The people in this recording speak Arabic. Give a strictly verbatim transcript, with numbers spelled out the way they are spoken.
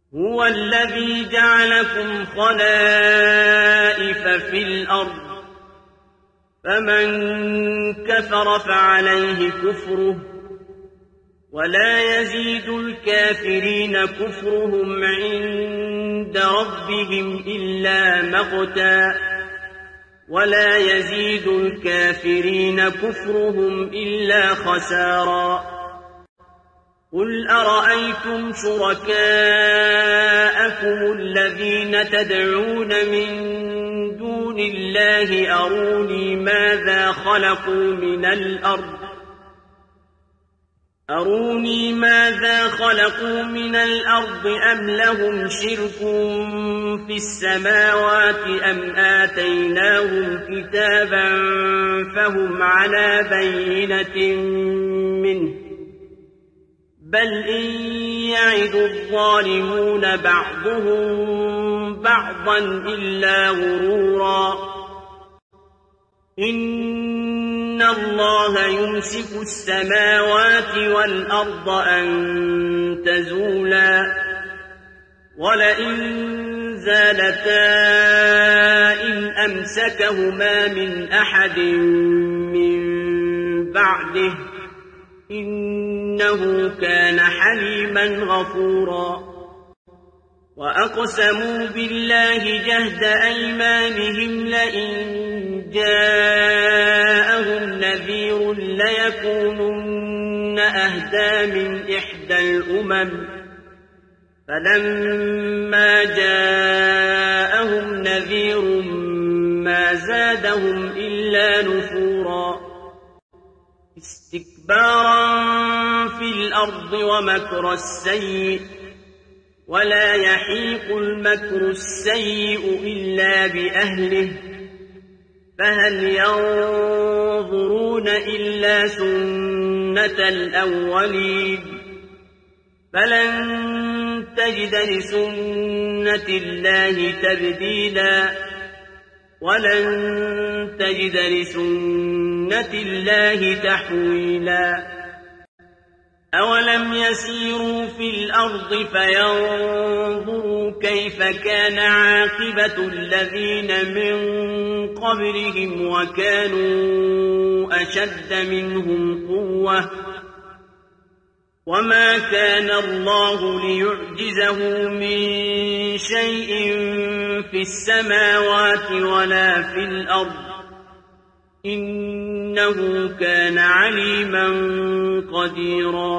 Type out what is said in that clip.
هو الذي جعلكم خلائف في الأرض فمن كفر فعليه كفره ولا يزيد الكافرين كفرهم عند ربهم إلا مقتا ولا يزيد الكافرين كفرهم إلا خسارا قل أرأيتم شركاءكم الذين تدعون من دون الله أروني ماذا خلقوا من الأرض أروني ماذا خلقوا من الأرض أم لهم شرك في السماوات أم آتيناهم كتابا فهم على بينة منه بل إن يعد الظالمون بعضهم بعضا إلا غرورا إن الله يمسك السماوات والأرض أن تزولا ولئن زالتا إن أمسكهما من أحد من بعده إنه كان حليما غفورا وأقسموا بالله جهد أيمانهم لئن جاءهم نذير ليكونن أهدى من إحدى الأمم فلما جاءهم نذير ما زادهم إلا نفورا استكبارا في الأرض ومكر السيء ولا يحيق المكر السيء إلا بأهله فهل ينظرون إلا سنة الأولين فلن تجد لسنة الله تبديلا ولن تجد لسنة الله تحويلا أولم يسيروا في الأرض فينظروا كيف كان عاقبة الذين من قبلهم وكانوا أشد منهم قوة وما كان الله ليعجزه من شيء في السماوات ولا في الأرض إنه كان عليما قديرا